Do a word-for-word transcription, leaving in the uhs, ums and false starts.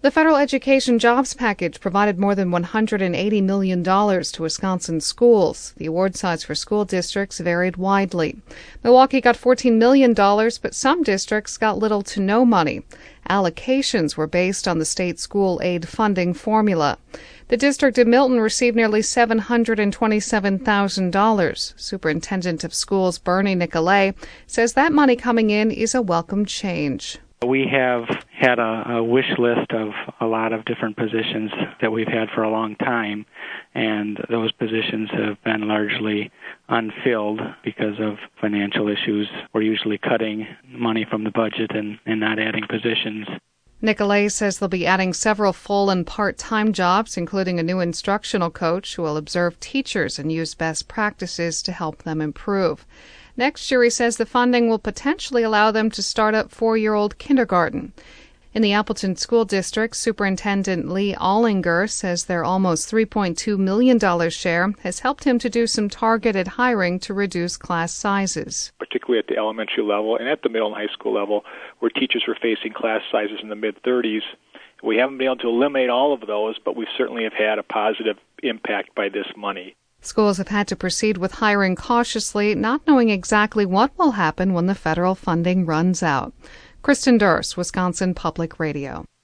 The federal education jobs package provided more than one hundred eighty million dollars to Wisconsin schools. The award size for school districts varied widely. Milwaukee got fourteen million dollars, but some districts got little to no money. Allocations were based on the state school aid funding formula. The district of Milton received nearly seven hundred twenty-seven thousand dollars. Superintendent of Schools Bernie Nicolay says that money coming in is a welcome change. We have had a, a wish list of a lot of different positions that we've had for a long time, and those positions have been largely unfilled because of financial issues. We're usually cutting money from the budget and, and not adding positions. Nicolay says they'll be adding several full and part-time jobs, including a new instructional coach who will observe teachers and use best practices to help them improve. Next year, he says the funding will potentially allow them to start up four-year-old kindergarten. In the Appleton School District, Superintendent Lee Allinger says their almost three point two million dollars share has helped him to do some targeted hiring to reduce class sizes. Particularly at the elementary level and at the middle and high school level, where teachers were facing class sizes in the mid-thirties. We haven't been able to eliminate all of those, but we certainly have had a positive impact by this money. Schools have had to proceed with hiring cautiously, not knowing exactly what will happen when the federal funding runs out. Kristen Durst, Wisconsin Public Radio.